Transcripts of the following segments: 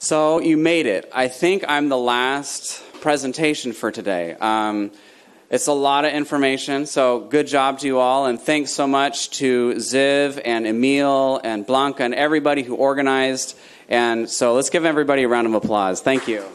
So you made it. I think I'm the last presentation for today. It's a lot of information, so good job to you all, and thanks so much to Ziv and Emil and Blanca and everybody who organized. And so let's give everybody a round of applause. Thank you.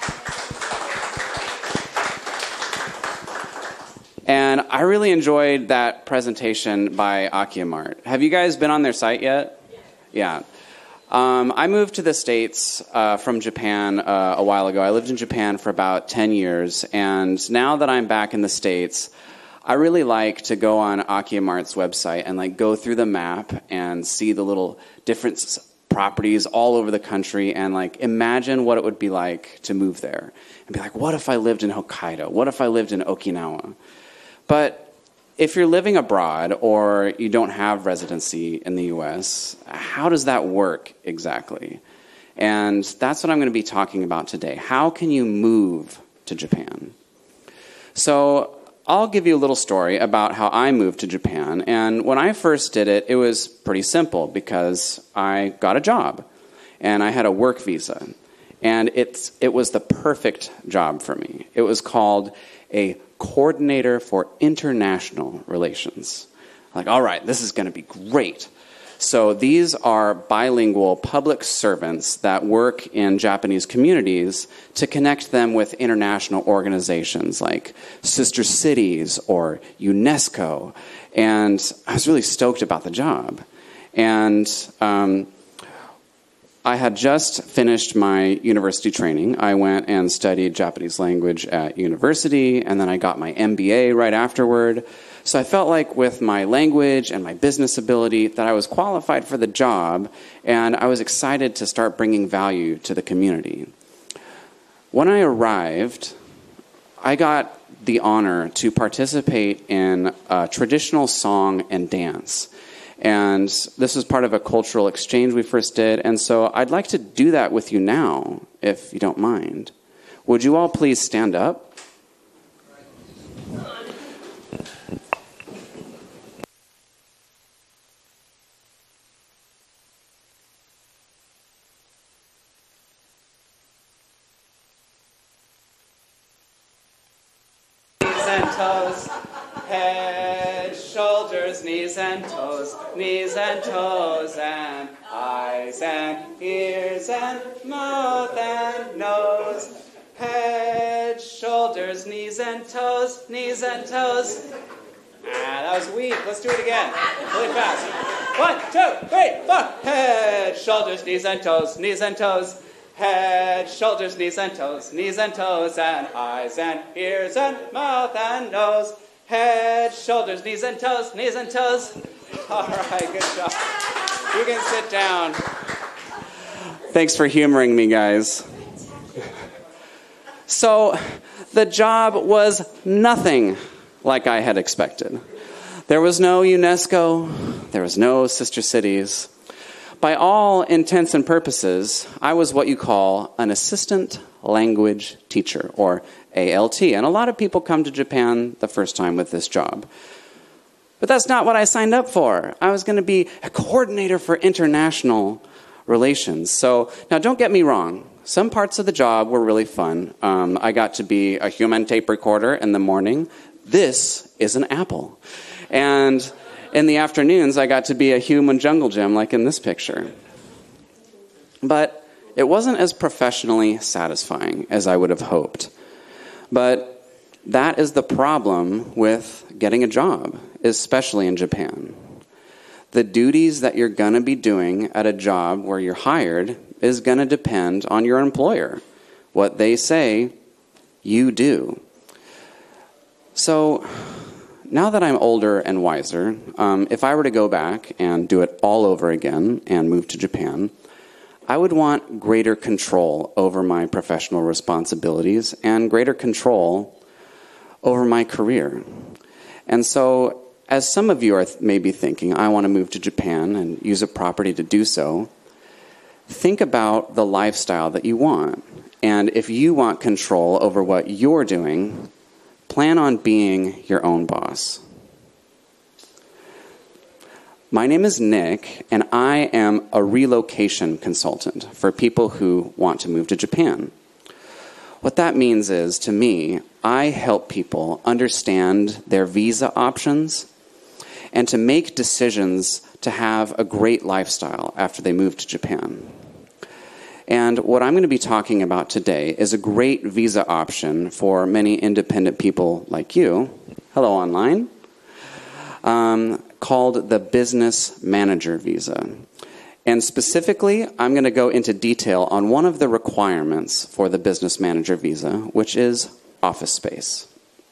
And I really enjoyed that presentation by Akiamart. Have you guys been on their site yet? Yeah. I moved to the States from Japan a while ago. I lived in Japan for about 10 years, and now that I'm back in the States, I really like to go on Akiamart's website and go through the map and see the little different properties all over the country and imagine what it would be like to move there. And be like, what if I lived in Hokkaido? What if I lived in Okinawa? But if you're living abroad or you don't have residency in the U.S., how does that work exactly? And that's what I'm going to be talking about today. How can you move to Japan? So I'll give you a little story about how I moved to Japan. And when I first did it, it was pretty simple because I got a job and I had a work visa. And it was the perfect job for me. It was called a coordinator for international relations. All right, this is going to be great. So these are bilingual public servants that work in Japanese communities to connect them with international organizations like Sister Cities or UNESCO. And I was really stoked about the job. And I had just finished my university training. I went and studied Japanese language at university, and then I got my MBA right afterward. So I felt like with my language and my business ability that I was qualified for the job, and I was excited to start bringing value to the community. When I arrived, I got the honor to participate in a traditional song and dance. And this was part of a cultural exchange we first did. And so I'd like to do that with you now, if you don't mind. Would you all please stand up? Knees and toes. Head, shoulders, knees and toes, and eyes and ears and mouth and nose. Head, shoulders, knees and toes, that was weak. Let's do it again. Really fast. 1, 2, 3, 4. Head, shoulders, knees and toes. Head, shoulders, knees and toes, and eyes and ears and mouth and nose. Head, shoulders, knees and toes. All right, good job. You can sit down. Thanks for humoring me, guys. So, the job was nothing like I had expected. There was no UNESCO. There was no Sister Cities. By all intents and purposes, I was what you call an assistant language teacher, or ALT. And a lot of people come to Japan the first time with this job. But that's not what I signed up for. I was going to be a coordinator for international relations. So, now don't get me wrong. Some parts of the job were really fun. I got to be a human tape recorder in the morning. This is an apple. And in the afternoons, I got to be a human jungle gym like in this picture. But it wasn't as professionally satisfying as I would have hoped. But that is the problem with getting a job, especially in Japan. The duties that you're going to be doing at a job where you're hired is going to depend on your employer. What they say, you do. So, now that I'm older and wiser, if I were to go back and do it all over again and move to Japan, I would want greater control over my professional responsibilities and greater control over my career. And so, as some of you are maybe thinking, I want to move to Japan and use a property to do so, think about the lifestyle that you want. And if you want control over what you're doing, plan on being your own boss. My name is Nick, and I am a relocation consultant for people who want to move to Japan. What that means is, to me, I help people understand their visa options and to make decisions to have a great lifestyle after they move to Japan. And what I'm going to be talking about today is a great visa option for many independent people like you, hello online, called the Business Manager Visa. And specifically, I'm going to go into detail on one of the requirements for the Business Manager Visa, which is office space.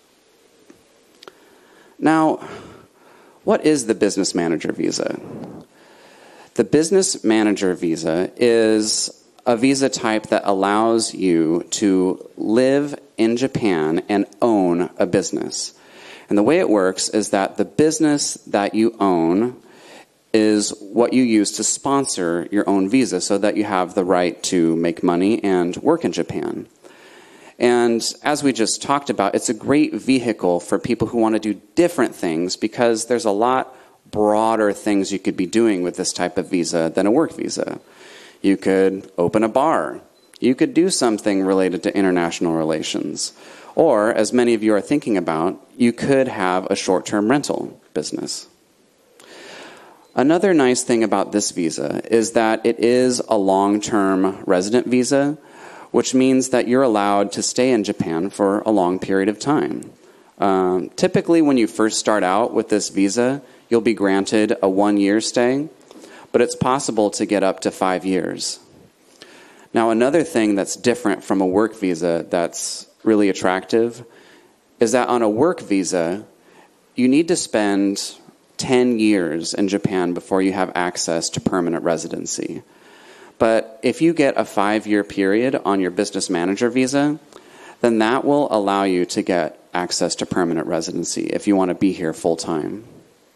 Now, what is the Business Manager Visa? The Business Manager Visa is a visa type that allows you to live in Japan and own a business. And the way it works is that the business that you own is what you use to sponsor your own visa so that you have the right to make money and work in Japan. And as we just talked about, it's a great vehicle for people who want to do different things because there's a lot broader things you could be doing with this type of visa than a work visa. You could open a bar. You could do something related to international relations. Or, as many of you are thinking about, you could have a short-term rental business. Another nice thing about this visa is that it is a long-term resident visa, which means that you're allowed to stay in Japan for a long period of time. Typically, when you first start out with this visa, you'll be granted a 1-year stay, but it's possible to get up to 5 years. Now, another thing that's different from a work visa that's really attractive is that on a work visa, you need to spend 10 years in Japan before you have access to permanent residency. But if you get a 5-year period on your business manager visa, then that will allow you to get access to permanent residency if you want to be here full time.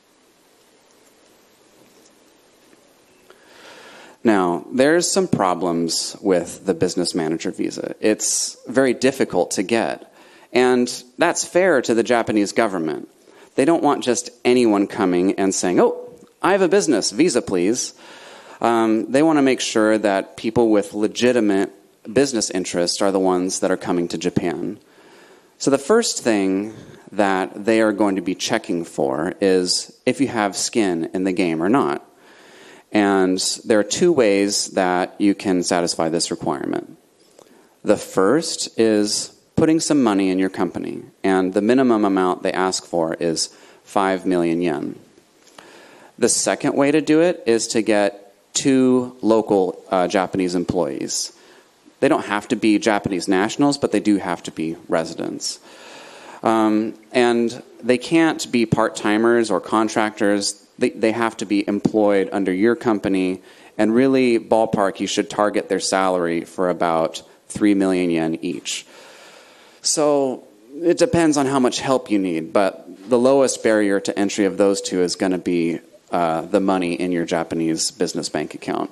Now, there's some problems with the business manager visa. It's very difficult to get, and that's fair to the Japanese government. They don't want just anyone coming and saying, "Oh, I have a business, visa please." They want to make sure that people with legitimate business interests are the ones that are coming to Japan. So the first thing that they are going to be checking for is if you have skin in the game or not. And there are 2 ways that you can satisfy this requirement. The first is putting some money in your company, and the minimum amount they ask for is 5 million yen. The second way to do it is to get 2 local Japanese employees. They don't have to be Japanese nationals, but they do have to be residents. And they can't be part-timers or contractors. They have to be employed under your company, and really, ballpark, you should target their salary for about 3 million yen each. So it depends on how much help you need, but the lowest barrier to entry of those 2 is going to be the money in your Japanese business bank account.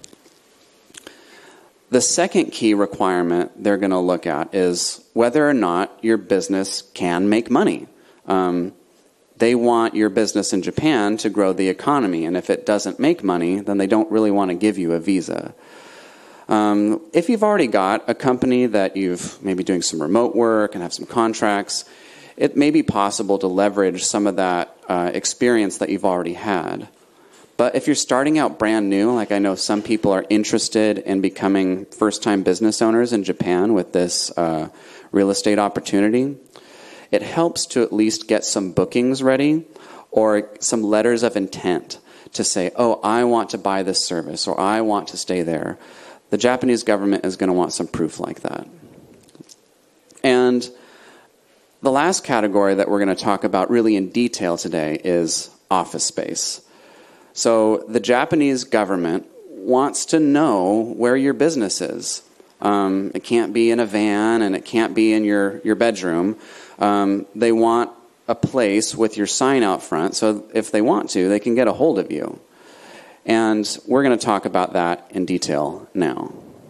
The second key requirement they're going to look at is whether or not your business can make money. They want your business in Japan to grow the economy, and if it doesn't make money, then they don't really want to give you a visa. If you've already got a company that you've maybe doing some remote work and have some contracts, it may be possible to leverage some of that experience that you've already had. But if you're starting out brand new, like I know some people are interested in becoming first-time business owners in Japan with this real estate opportunity, it helps to at least get some bookings ready or some letters of intent to say, "Oh, I want to buy this service," or "I want to stay there." The Japanese government is going to want some proof like that. And the last category that we're going to talk about really in detail today is office space. So the Japanese government wants to know where your business is. It can't be in a van, and it can't be in your bedroom. They want a place with your sign out front, so if they want to, they can get a hold of you. And we're going to talk about that in detail now.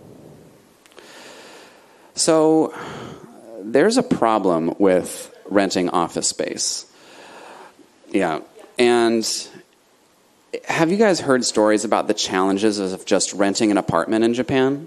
So there's a problem with renting office space. Yeah, and have you guys heard stories about the challenges of just renting an apartment in Japan?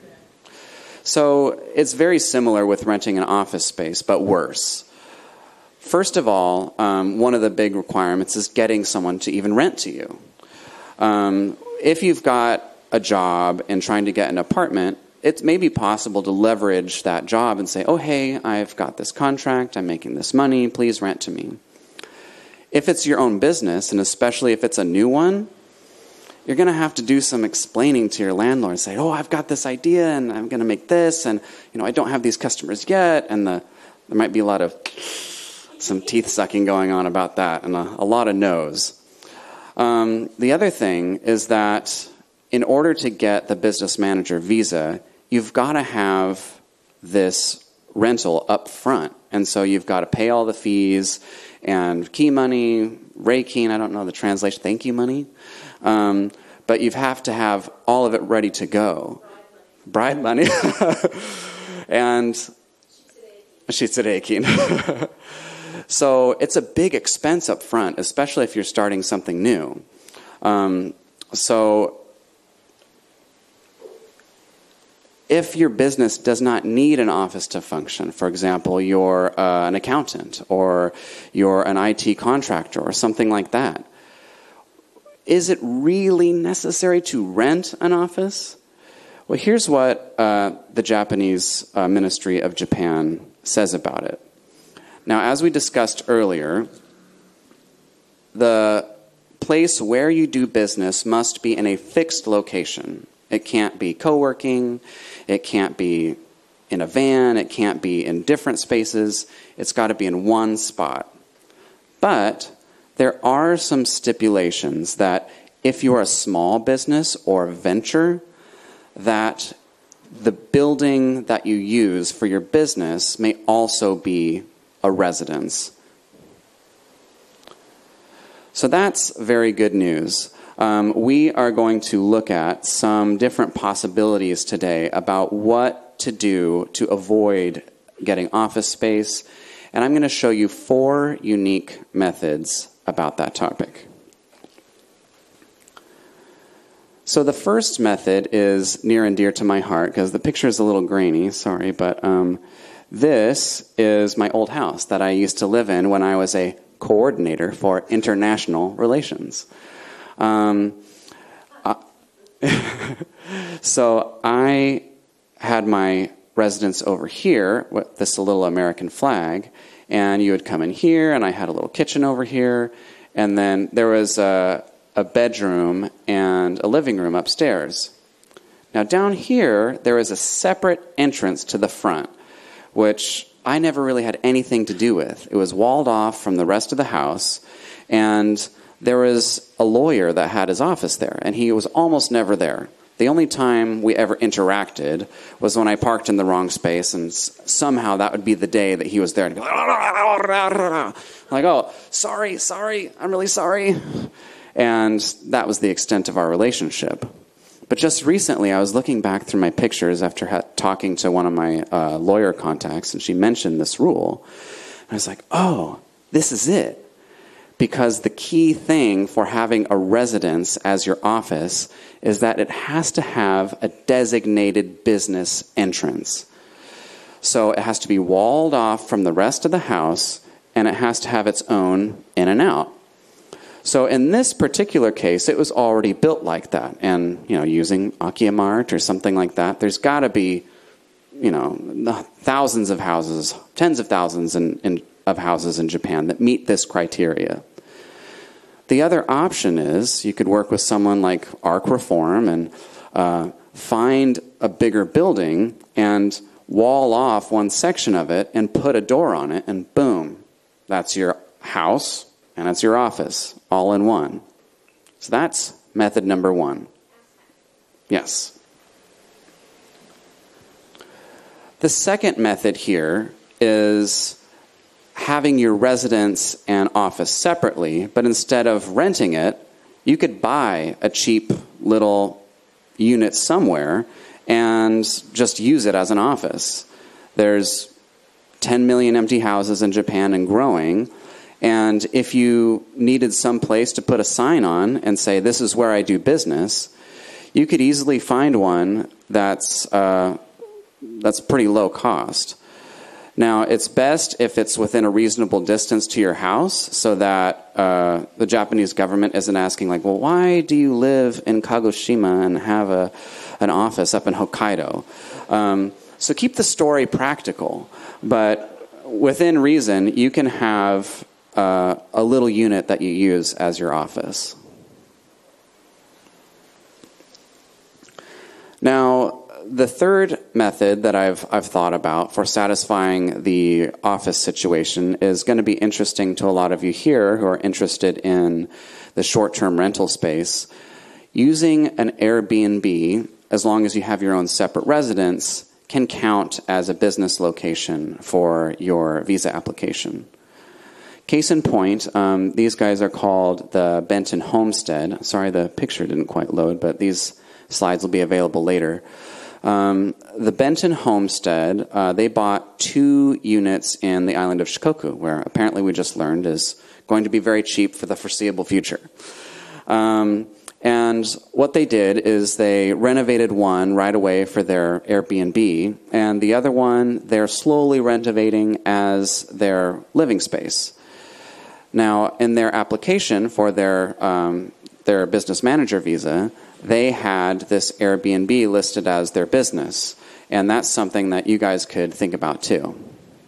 So it's very similar with renting an office space, but worse. First of all, one of the big requirements is getting someone to even rent to you. If you've got a job and trying to get an apartment, it may be possible to leverage that job and say, oh, hey, I've got this contract, I'm making this money, please rent to me. If it's your own business, and especially if it's a new one, you're going to have to do some explaining to your landlord. Say, oh, I've got this idea, and I'm going to make this, and I don't have these customers yet, and there might be a lot of some teeth sucking going on about that, and a lot of no's. The other thing is that in order to get the business manager visa, you've got to have this rental up front. And so you've got to pay all the fees and key money, reikeen, I don't know the translation, thank you money. But you have to have all of it ready to go. Bride money. And shitsureikin. So it's a big expense up front, especially if you're starting something new. So if your business does not need an office to function, for example, you're an accountant or you're an IT contractor or something like that, is it really necessary to rent an office? Well, here's what the Japanese Ministry of Japan says about it. Now, as we discussed earlier, the place where you do business must be in a fixed location. It can't be co-working, it can't be in a van, it can't be in different spaces, it's got to be in one spot. But there are some stipulations that if you're a small business or venture, that the building that you use for your business may also be a residence. So that's very good news. We are going to look at some different possibilities today about what to do to avoid getting office space, and I'm going to show you 4 unique methods about that topic. So the first method is near and dear to my heart because the picture is a little grainy, sorry, but this is my old house that I used to live in when I was a coordinator for international relations. So I had my residence over here with this little American flag, and you would come in here, and I had a little kitchen over here, and then there was a bedroom and a living room upstairs. Now down here, there is a separate entrance to the front, which I never really had anything to do with. It was walled off from the rest of the house, and there was a lawyer that had his office there, and he was almost never there. The only time we ever interacted was when I parked in the wrong space, and somehow that would be the day that he was there. And he'd be like, oh, sorry, I'm really sorry. And that was the extent of our relationship. But just recently, I was looking back through my pictures after talking to one of my lawyer contacts, and she mentioned this rule. And I was like, oh, this is it. Because the key thing for having a residence as your office is that it has to have a designated business entrance. So it has to be walled off from the rest of the house, and it has to have its own in and out. So in this particular case, it was already built like that. And, using Akiyamart or something like that, there's got to be, thousands of houses, tens of thousands of houses in Japan that meet this criteria. The other option is you could work with someone like Arc Reform and find a bigger building and wall off one section of it and put a door on it, and boom, that's your house and it's your office all in one. So that's method number 1. Yes. The second method here is having your residence and office separately, but instead of renting it, you could buy a cheap little unit somewhere and just use it as an office. There's 10 million empty houses in Japan and growing, And if you needed some place to put a sign on and say, this is where I do business, you could easily find one that's pretty low cost. Now, it's best if it's within a reasonable distance to your house so that the Japanese government isn't asking, like, well, why do you live in Kagoshima and have an office up in Hokkaido? So keep the story practical, but within reason, you can have a little unit that you use as your office. Now, the third method that I've thought about for satisfying the office situation is going to be interesting to a lot of you here who are interested in the short-term rental space. Using an Airbnb, as long as you have your own separate residence, can count as a business location for your visa application. Case in point, these guys are called the Benton Homestead. Sorry, the picture didn't quite load, but these slides will be available later. The Benton Homestead, they bought 2 units in the island of Shikoku, where apparently we just learned is going to be very cheap for the foreseeable future. And what they did is they renovated one right away for their Airbnb, and the other one they're slowly renovating as their living space. Now, in their application for their business manager visa, they had this Airbnb listed as their business, and that's something that you guys could think about too.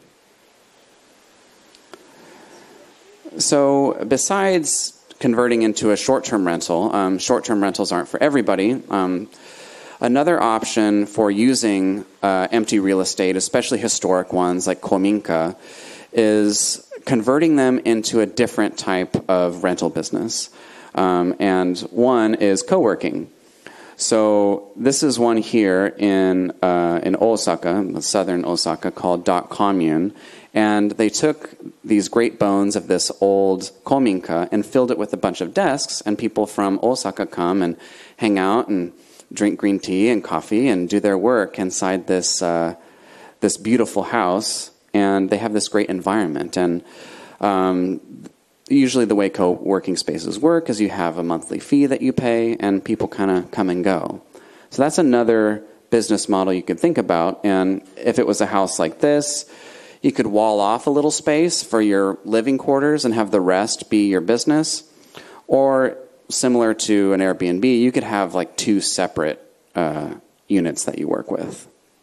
So besides converting into a short-term rental, short-term rentals aren't for everybody. Another option for using empty real estate, especially historic ones like kominka, is converting them into a different type of rental business. And one is co-working. So this is one here in Osaka, southern Osaka, called Dot Commune. And they took these great bones of this old kominka and filled it with a bunch of desks, and people from Osaka come and hang out and drink green tea and coffee and do their work inside this beautiful house. And they have this great environment. And usually the way co-working spaces work is you have a monthly fee that you pay, and people kind of come and go. So that's another business model you could think about. And if it was a house like this, you could wall off a little space for your living quarters and have the rest be your business. Or similar to an Airbnb, you could have like 2 separate units that you work with.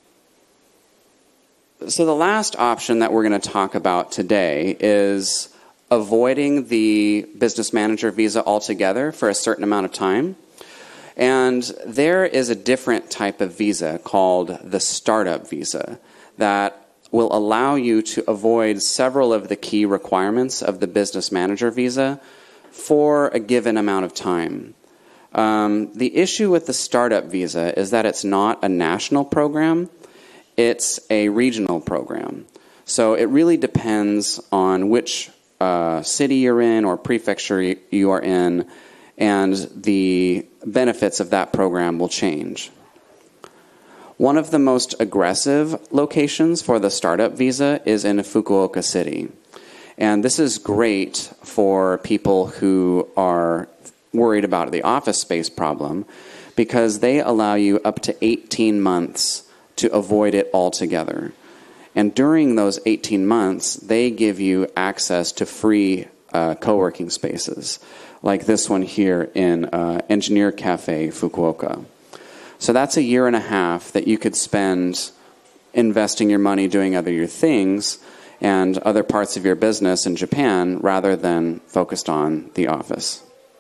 So the last option that we're going to talk about today is avoiding the business manager visa altogether for a certain amount of time. And there is a different type of visa called the startup visa that will allow you to avoid several of the key requirements of the business manager visa for a given amount of time. The issue with the startup visa is that it's not a national program, it's a regional program. So it really depends on which city you're in or prefecture you are in, and the benefits of that program will change. One of the most aggressive locations for the startup visa is in Fukuoka City. And this is great for people who are worried about the office space problem because they allow you up to 18 months to avoid it altogether. And during those 18 months, they give you access to free co-working spaces, like this one here in Engineer Cafe, Fukuoka. So that's a year and a half that you could spend investing your money doing other things and other parts of your business in Japan rather than focused on the office.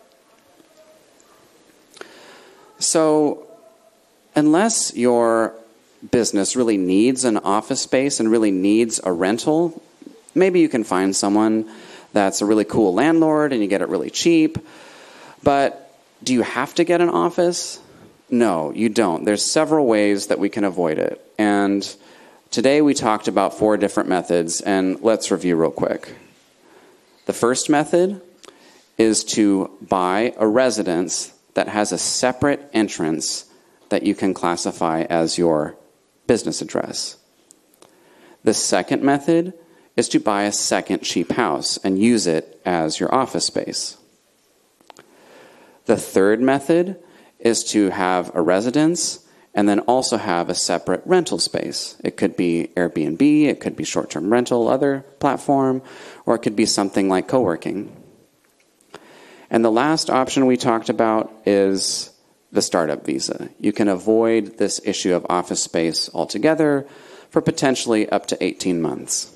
So unless your business really needs an office space and really needs a rental, maybe you can find someone that's a really cool landlord and you get it really cheap. But do you have to get an office? No, you don't. There's several ways that we can avoid it. And today we talked about 4 different methods, and let's review real quick. The first method is to buy a residence that has a separate entrance that you can classify as your business address. The second method is to buy a second cheap house and use it as your office space. The third method is to have a residence and then also have a separate rental space. It could be Airbnb, it could be short-term rental, other platform, or it could be something like co-working. And the last option we talked about is the startup visa. You can avoid this issue of office space altogether for potentially up to 18 months.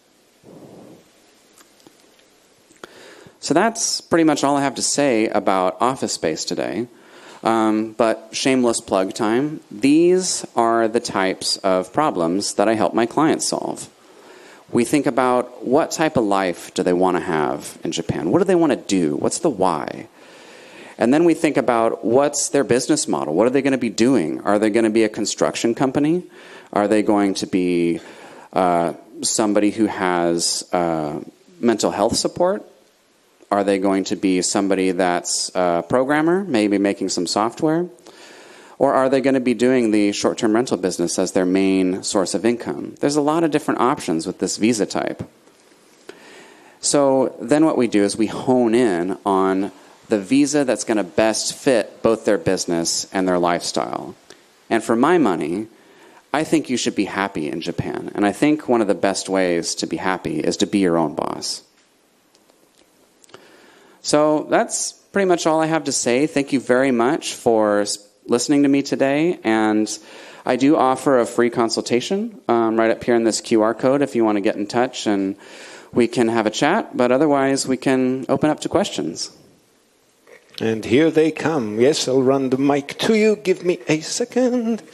So that's pretty much all I have to say about office space today. But shameless plug time. These are the types of problems that I help my clients solve. We think about what type of life do they want to have in Japan? What do they want to do? What's the why? And then we think about what's their business model? What are they going to be doing? Are they going to be a construction company? Are they going to be somebody who has mental health support? Are they going to be somebody that's a programmer, maybe making some software? Or are they going to be doing the short-term rental business as their main source of income? There's a lot of different options with this visa type. So then what we do is we hone in on the visa that's going to best fit both their business and their lifestyle. And for my money, I think you should be happy in Japan. And I think one of the best ways to be happy is to be your own boss. So that's pretty much all I have to say. Thank you very much for listening to me today. And I do offer a free consultation right up here in this QR code if you want to get in touch and we can have a chat. But otherwise, we can open up to questions. And here they come. Yes, I'll run the mic to you. Give me a second.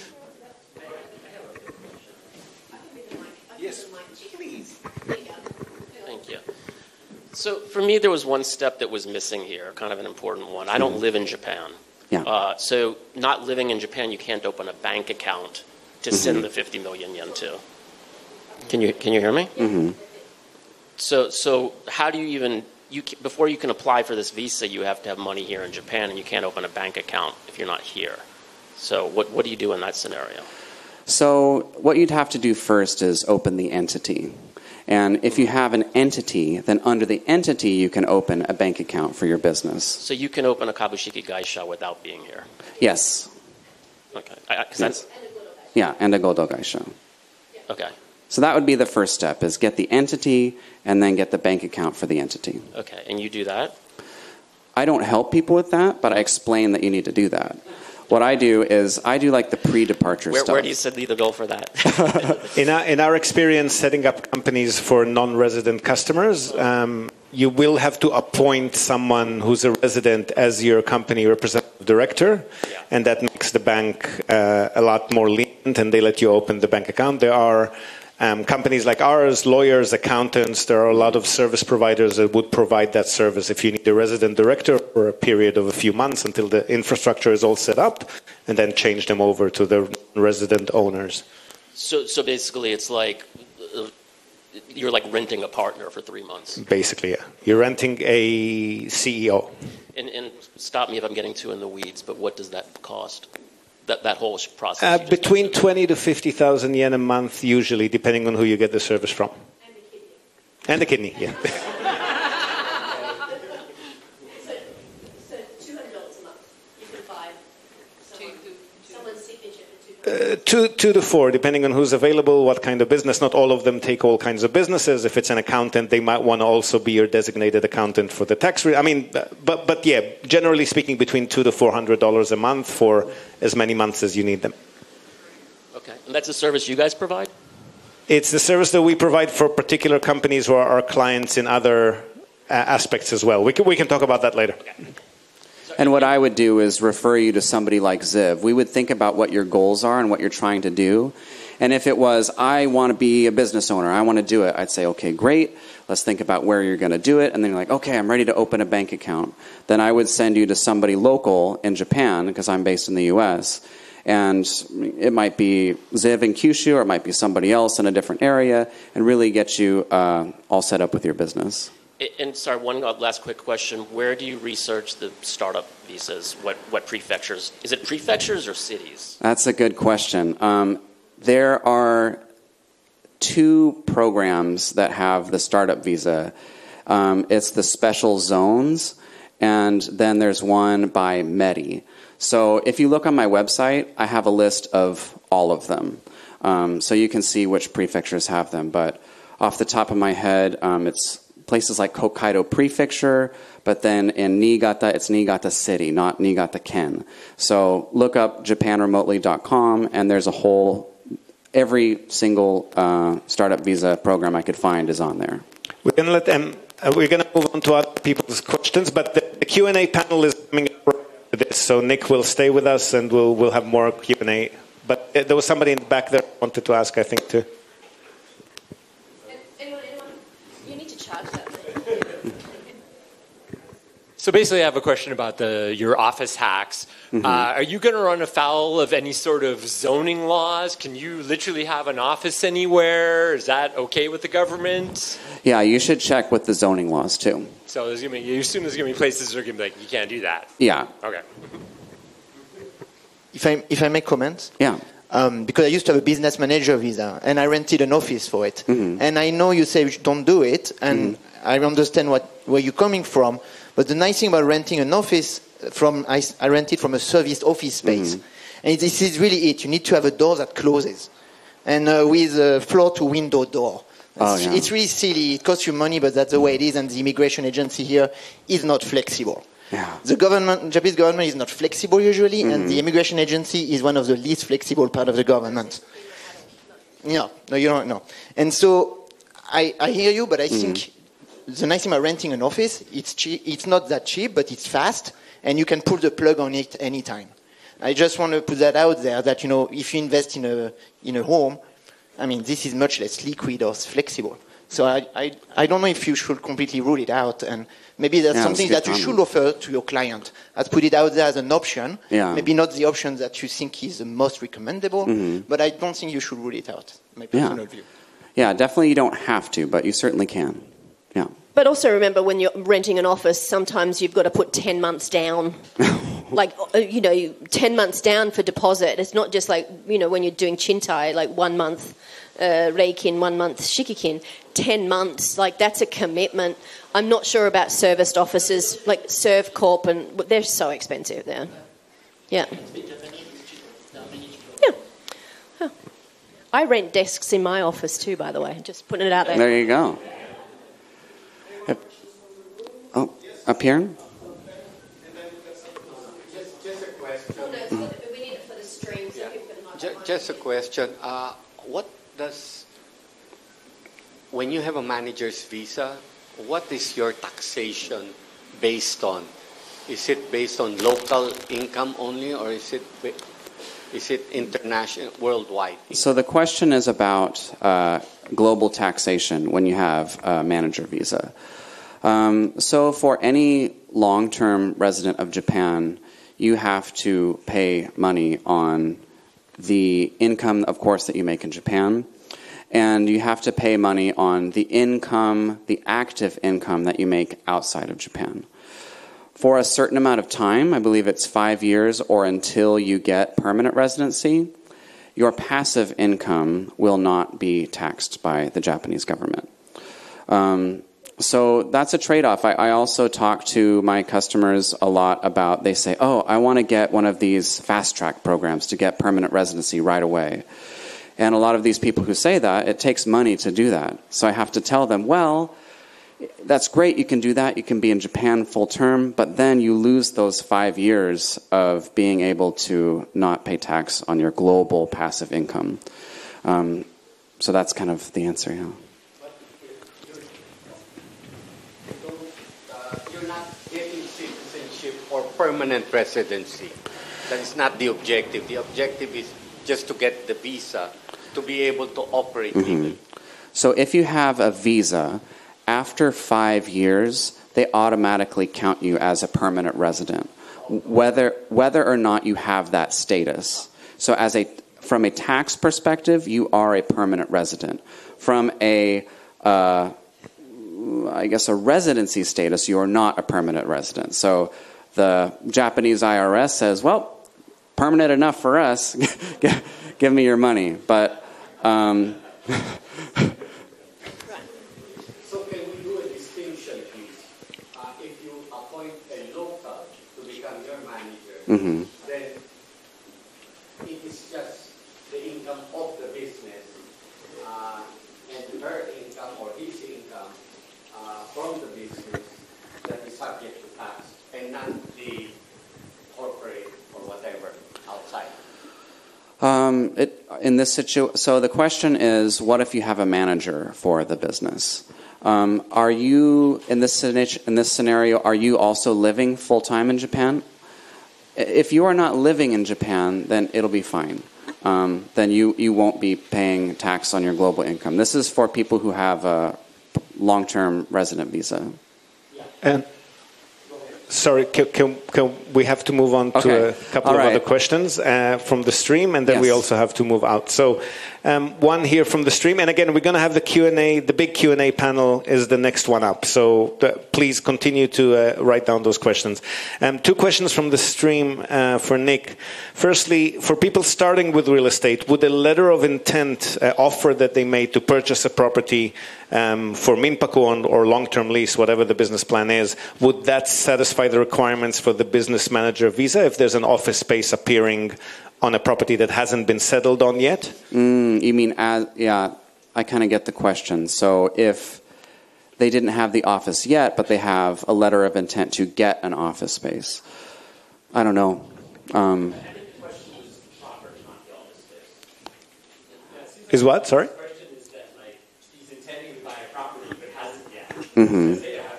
Yes, please. Thank you. So for me, there was one step that was missing here, kind of an important one. I don't live in Japan. Yeah. So not living in Japan, you can't open a bank account to send the 50 million yen to. Can you hear me? Mm-hmm. So how do you even... before you can apply for this visa, you have to have money here in Japan, and you can't open a bank account if you're not here. So what do you do in that scenario? So what you'd have to do first is open the entity. And if you have an entity, then under the entity, you can open a bank account for your business. So you can open a kabushiki gaisha without being here? Yes. Okay. Yes. Yeah, and a godo gaisha. Okay. So that would be the first step, is get the entity and then get the bank account for the entity. Okay, and you do that? I don't help people with that, but I explain that you need to do that. What I do is I do like the pre-departure stuff. Where do you set the goal for that? In our experience setting up companies for non-resident customers, you will have to appoint someone who's a resident as your company representative director, and that makes the bank a lot more lenient, and they let you open the bank account. There are companies like ours, lawyers, accountants, there are a lot of service providers that would provide that service if you need a resident director for a period of a few months until the infrastructure is all set up, and then change them over to the resident owners. So basically it's like you're like renting a partner for 3 months. Basically, yeah. You're renting a CEO. And stop me if I'm getting too in the weeds, but what does that cost? That whole process? Between 20 to 50,000 yen a month, usually, depending on who you get the service from. And the kidney. Yeah. So $200 a month, you can buy someone's signature for $200. 2 to 4, depending on who's available, what kind of business. Not all of them take all kinds of businesses. If it's an accountant, they might want to also be your designated accountant for the tax. But yeah, generally speaking, between $200 to $400 a month for as many months as you need them. Okay, and that's a service you guys provide? It's the service that we provide for particular companies who are our clients in other aspects as well. We can talk about that later. Okay. And what I would do is refer you to somebody like Ziv. We would think about what your goals are and what you're trying to do. And if it was, I want to be a business owner, I want to do it, I'd say, okay, great. Let's think about where you're going to do it. And then you're like, okay, I'm ready to open a bank account. Then I would send you to somebody local in Japan, because I'm based in the U.S., and it might be Ziv in Kyushu, or it might be somebody else in a different area, and really get you all set up with your business. And sorry, one last quick question. Where do you research the startup visas? What prefectures? Is it prefectures or cities? That's a good question. There are two programs that have the startup visa. It's the special zones, and then there's one by Medi. So if you look on my website, I have a list of all of them. So you can see which prefectures have them. But off the top of my head, it's places like Hokkaido Prefecture, but then in Niigata, it's Niigata City, not Niigata Ken. So look up japanremotely.com, and there's a whole, every single startup visa program I could find is on there. We're going to let them, we're going to move on to other people's questions, but the Q&A panel is coming up right after this, so Nick will stay with us and we'll have more Q&A. But there was somebody in the back there who wanted to ask, I think, too. Anyone? You need to charge that. So basically, I have a question about your office hacks. Mm-hmm. Are you going to run afoul of any sort of zoning laws? Can you literally have an office anywhere? Is that okay with the government? Yeah, you should check with the zoning laws, too. So you assume there's going to be places that are going to be like, you can't do that? Yeah. Okay. If I may comment? Yeah. Because I used to have a business manager visa, and I rented an office for it. Mm-hmm. And I know you say don't do it, and I understand where you're coming from. But the nice thing about renting an office, I rented from a serviced office space. And this is really it. You need to have a door that closes. And with a floor-to-window door. It's really silly. It costs you money, but that's the way it is. And the immigration agency here is not flexible. Yeah. The Japanese government is not flexible usually, and the immigration agency is one of the least flexible part of the government. No, you don't know. And so I hear you, but I think the nice thing about renting an office, it's cheap. It's not that cheap, but it's fast, and you can pull the plug on it anytime. I just want to put that out there that, if you invest in a home, I mean, this is much less liquid or flexible. So I don't know if you should completely rule it out, and maybe that's something that you should offer to your client. I'd put it out there as an option. Yeah. Maybe not the option that you think is the most recommendable, but I don't think you should rule it out. My personal view. Yeah, definitely you don't have to, but you certainly can. Yeah. But also remember, when you're renting an office, sometimes you've got to put 10 months down. 10 months down for deposit. It's not just like, when you're doing Chintai, like 1 month Reikin, 1 month Shikikin. 10 months, that's a commitment. I'm not sure about serviced offices, like Servcorp, and they're so expensive there. Yeah. Yeah. I rent desks in my office too, by the way. Just putting it out there. There you go. Oh, up here? Just a question. We need it for the stream. Just a question. When you have a manager's visa, what is your taxation based on? Is it based on local income only, or is it international, worldwide? So the question is about global taxation when you have a manager visa. So for any long-term resident of Japan, you have to pay money on the income, of course, that you make in Japan. And you have to pay money on the income, the active income that you make outside of Japan. For a certain amount of time, I believe it's 5 years or until you get permanent residency, your passive income will not be taxed by the Japanese government. So that's a trade-off. I also talk to my customers a lot about, they say, I want to get one of these fast-track programs to get permanent residency right away. And a lot of these people who say that, it takes money to do that. So I have to tell them, well, that's great, you can do that, you can be in Japan full term, but then you lose those 5 years of being able to not pay tax on your global passive income. So that's kind of the answer, yeah. You're not getting citizenship or permanent residency. That is not the objective. The objective is just to get the visa to be able to operate legally. So if you have a visa, after 5 years, they automatically count you as a permanent resident, whether or not you have that status. So from a tax perspective, you are a permanent resident. From a residency status, you are not a permanent resident. So the Japanese IRS says, well, permanent enough for us, give me your money. But Mm-hmm. then it is just the income of the business and her income or his income from the business that is subject to tax and not the corporate or whatever outside. So the question is, what if you have a manager for the business? Are you in this scenario? Are you also living full time in Japan? If you are not living in Japan, then it'll be fine. Then you won't be paying tax on your global income. This is for people who have a long-term resident visa. And sorry, can we have to move on to a couple of other questions from the stream, and then we also have to move out. So one here from the stream, and again, we're going to have the Q&A. The big Q&A panel is the next one up. So please continue to write down those questions. Two questions from the stream for Nick. Firstly, for people starting with real estate, would a letter of intent offer that they made to purchase a property for minpaku or long-term lease, whatever the business plan is, would that satisfy the requirements for the business manager visa if there's an office space appearing on a property that hasn't been settled on yet? You mean, I kind of get the question. So if they didn't have the office yet, but they have a letter of intent to get an office space, I don't know. Is what? Sorry? Mm-hmm.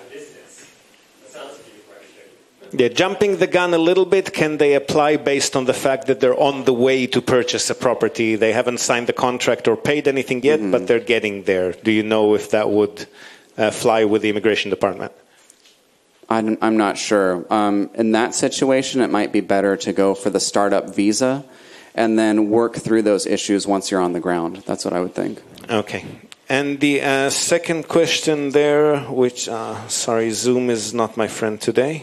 Yeah, jumping the gun a little bit, can they apply based on the fact that they're on the way to purchase a property? They haven't signed the contract or paid anything yet, but they're getting there. Do you know if that would fly with the immigration department? I'm not sure. In that situation, it might be better to go for the startup visa and then work through those issues once you're on the ground. That's what I would think. Okay. And the second question there, which, sorry, Zoom is not my friend today.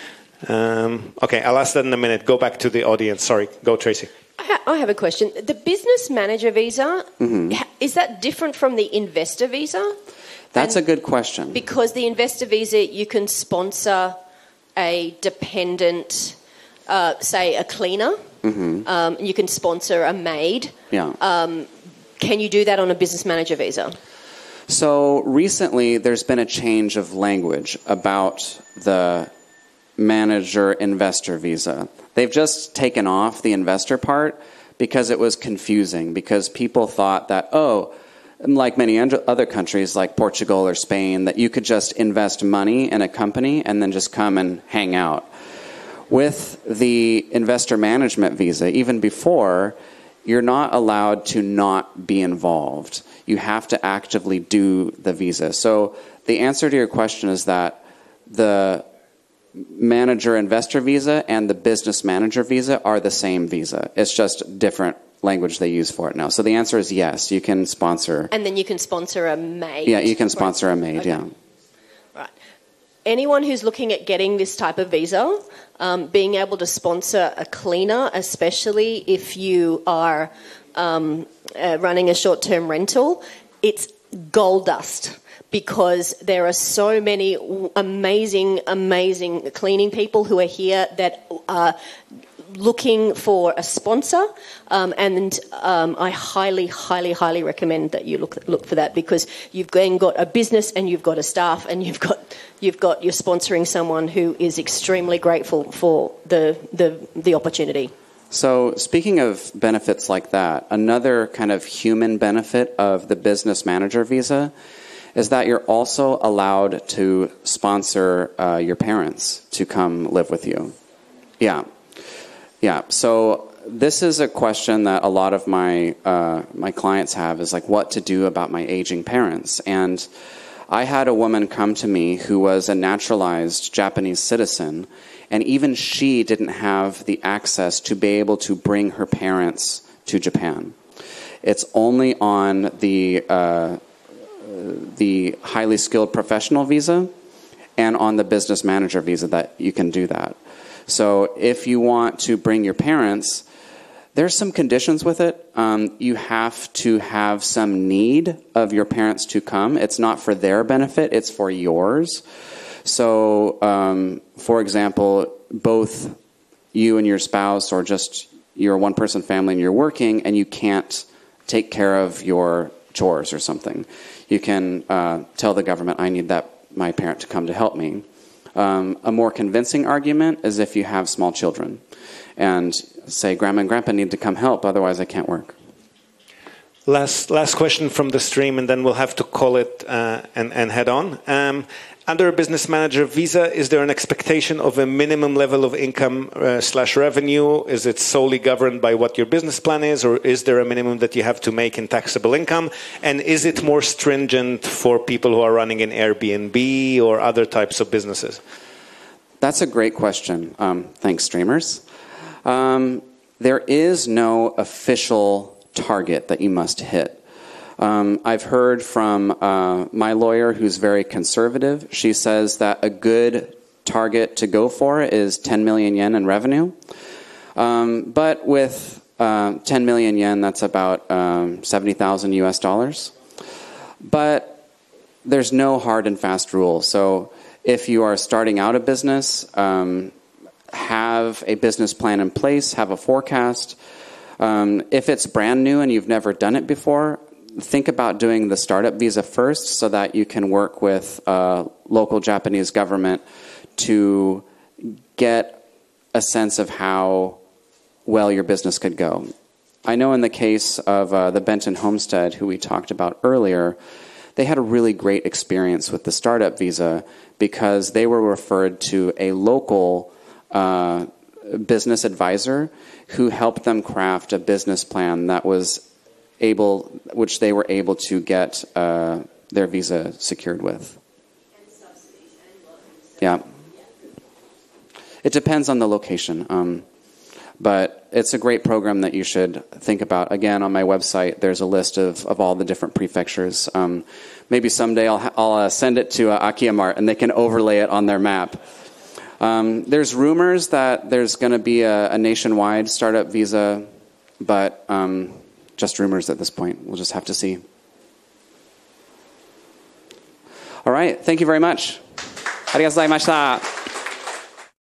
Okay, I'll ask that in a minute. Go back to the audience. Sorry, go Tracy. I have a question. The business manager visa, is that different from the investor visa? That's a good question. Because the investor visa, you can sponsor a dependent, say a cleaner. You can sponsor a maid. Yeah. Can you do that on a business manager visa? So recently there's been a change of language about the manager-investor visa. They've just taken off the investor part because it was confusing, because people thought that, like many other countries like Portugal or Spain, that you could just invest money in a company and then just come and hang out. With the investor management visa, even before, you're not allowed to not be involved. You have to actively do the visa. So the answer to your question is that the manager-investor visa and the business manager visa are the same visa. It's just different language they use for it now. So the answer is yes, you can sponsor. And then you can sponsor a maid. Yeah, you can sponsor a maid, yeah. Right. Anyone who's looking at getting this type of visa, being able to sponsor a cleaner, especially if you are running a short-term rental, it's gold dust, because there are so many amazing cleaning people who are here that are looking for a sponsor, and I highly recommend that you look for that, because you've then got a business and you've got a staff and you're sponsoring someone who is extremely grateful for the opportunity. So speaking of benefits like that, another kind of human benefit of the business manager visa is that you're also allowed to sponsor your parents to come live with you. Yeah. So this is a question that a lot of my clients have, is like what to do about my aging parents. And I had a woman come to me who was a naturalized Japanese citizen, and even she didn't have the access to be able to bring her parents to Japan. It's only on the highly skilled professional visa and on the business manager visa that you can do that. So if you want to bring your parents, there's some conditions with it. You have to have some need of your parents to come. It's not for their benefit, it's for yours. So, for example, both you and your spouse, or just you're a one-person family and you're working and you can't take care of your chores or something. You can tell the government, I need my parent to come to help me. A more convincing argument is if you have small children and say, Grandma and Grandpa need to come help, otherwise I can't work. Last question from the stream, and then we'll have to call it and head on. Under a business manager visa, is there an expectation of a minimum level of income / revenue? Is it solely governed by what your business plan is, or is there a minimum that you have to make in taxable income? And is it more stringent for people who are running an Airbnb or other types of businesses? That's a great question. Thanks, streamers. There is no official target that you must hit. I've heard from my lawyer, who's very conservative. She says that a good target to go for is 10 million yen in revenue. But with 10 million yen, that's about 70,000 US dollars. But there's no hard and fast rule. So if you are starting out a business, have a business plan in place, have a forecast. If it's brand new and you've never done it before, think about doing the startup visa first so that you can work with local Japanese government to get a sense of how well your business could go. I know in the case of the Benton Homestead, who we talked about earlier, they had a really great experience with the startup visa because they were referred to a local business advisor who helped them craft a business plan that was which they were able to get their visa secured with. And subsidies and loans. Yeah. It depends on the location. But it's a great program that you should think about. Again, on my website, there's a list of all the different prefectures. Maybe someday I'll send it to Akiyamart and they can overlay it on their map. There's rumors that there's going to be a nationwide startup visa, but just rumors at this point. We'll just have to see. All right. Thank you very much. ありがとうございました。